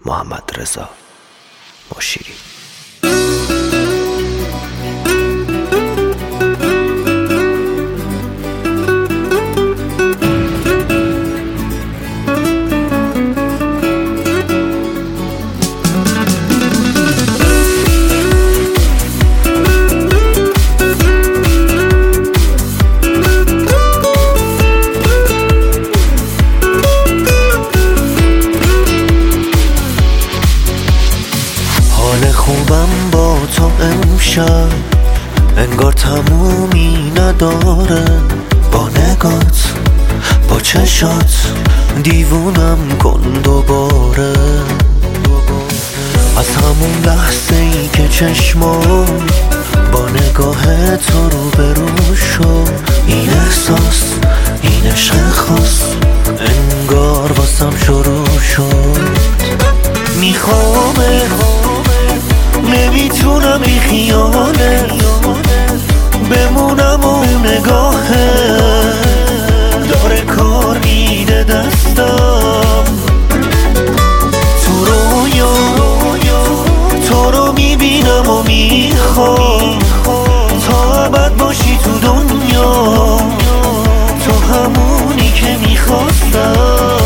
محمدرضا مشیری. خوبم با تو امشب انگار تمومی نداره، با نگات با چشات دیوونم کن دوباره. از همون لحظه ای که چشمام با نگاه تو رو به رو شد، این احساس این عشق خاص انگار واسم شروع شد. میخوامه نمیتونم بی خیاله بمونم و نگاهه داره کار میده دستم. تو رویا تو رو میبینم و میخوام تا ابد باشی تو دنیا، تو همونی که میخواستم.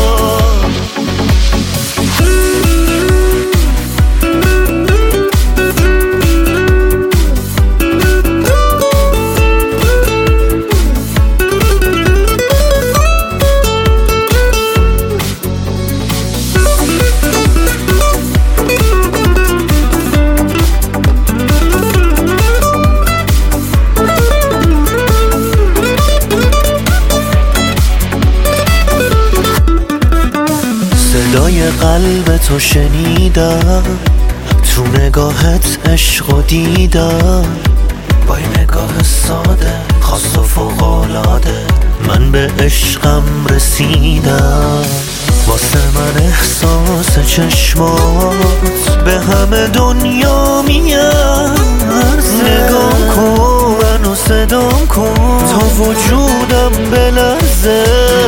صدای قلب تو شنیدم، تو نگاهت عشق و دیدم، با این نگاه ساده خاص و فوق‌العاده من به عشقم رسیدم. واسه من احساس چشمات به همه دنیا میارزه. نگاه کن منو صدام کن تا وجودم بلرزه.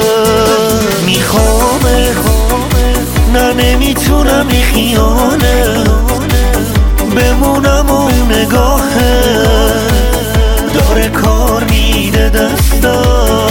میخوامه نه نمیتونم بی خیاله بمونم و نگاهه داره کار میده دستم.